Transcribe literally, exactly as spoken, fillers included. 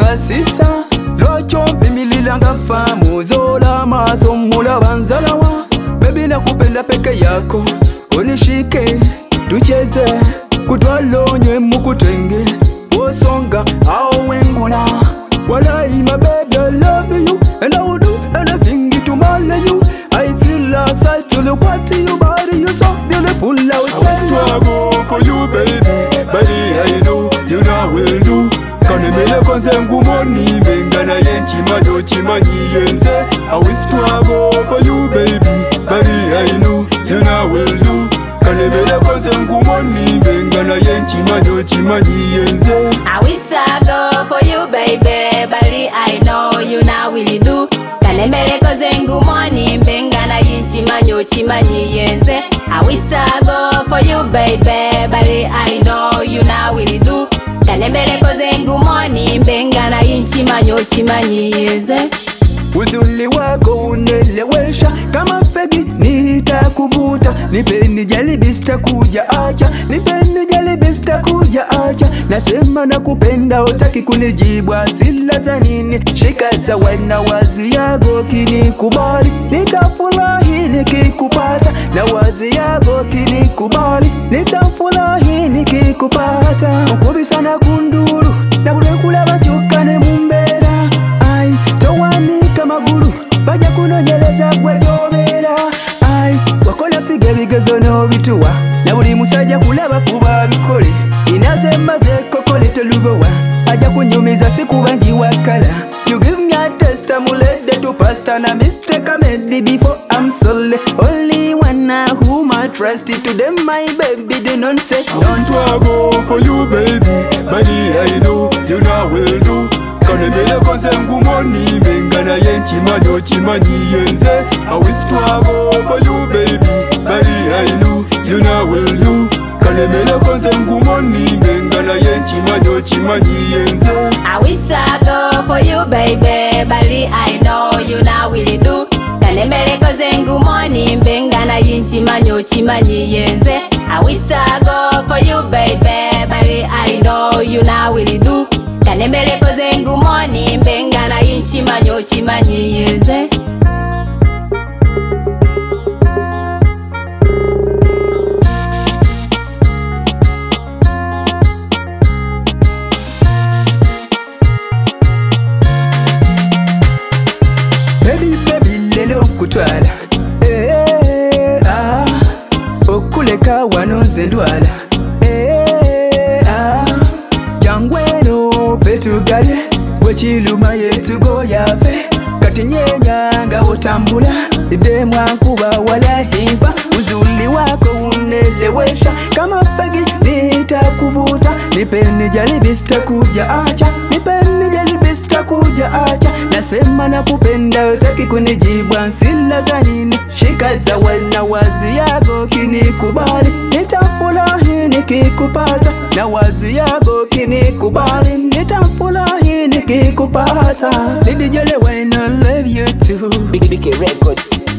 basisa lwakyo mpimilila nga famu zola maso mulaba nzalawa baby nakupenda peke yako unishike tucheze kutwalonywe mukutenge wosonga au wengula walai my baby I love you and I would do anything to marry you. I feel outside to look at you body you so beautiful I would struggle for you baby body I know you know will do kanemele konse ngumoni mbengana yenchimanyo chimanyi yenze I will struggle for you baby body I know you know will do kanemele konse ngumoni mbengana yenchimanyo chimanyi yenze I will struggle for you baby body I know you know will do kanemele konse ngumoni mbengana yenchimanyo chimanyi yenze I will struggle for you baby body I know you know will do kanemele konse ngumoni mbengana yenchimanyo chimanyi yenze uzuri wako unelewesha kama fegi nitakuvuta nipeni jaribi sitakuja acha nipeni jaribi sitakuja acha nasema nakupenda utaki kunijibu asila za nini shika za wana wazi yago kinikubali nitafurahi nikikupata na wazi yago kinikubali nitafurahi nikikupata ukubi sana kunduru na kulekula bachukane mumbera ai towani magulu baja kunonyeleza gwejobera ai wakola fige bigezo no bituwa na buli musajja kulaba fuba bikole inaze maze kokole telubowa aja kunyumiza sikuba nji wakala you give me a test amulede to pasta na mistake I made before I'm sorry only one who my trust it to them my baby they don't say don't struggle for you baby body I know you know will do kanemele konse ngumoni mbengana yenchimanyo chimanyi yenze I will struggle for you baby body I know you know will do kanemele konse ngumoni mbengana yenchimanyo chimanyi yenze I will struggle for you baby body I know you know will do kanemele konse ngumoni mbengana yenchimanyo chimanyi yenze I will struggle for you baby body I know you know will do kanemele konse ngumoni mbengana yenchimanyo chimanyi yenze baby baby lelo kutwala eh ah okuleka wano nze ndwala eh ah jangweno fetugale wekiluma yetugo yafe kati nyenya nga otambula ide mwankuba wala hiva uzuli wako unelewesha kama fagi nitakuvuta nipeni jaribi sitakuja acha nipeni jaribi sitakuja acha nasema nakupenda utaki kunijibu ansila za nini shika za wana wazi yago kinikubali nitafurahi nikikupata na wazi yago kinikubali nitafurahi nikikupata nidijele when I love you too Big Big Records.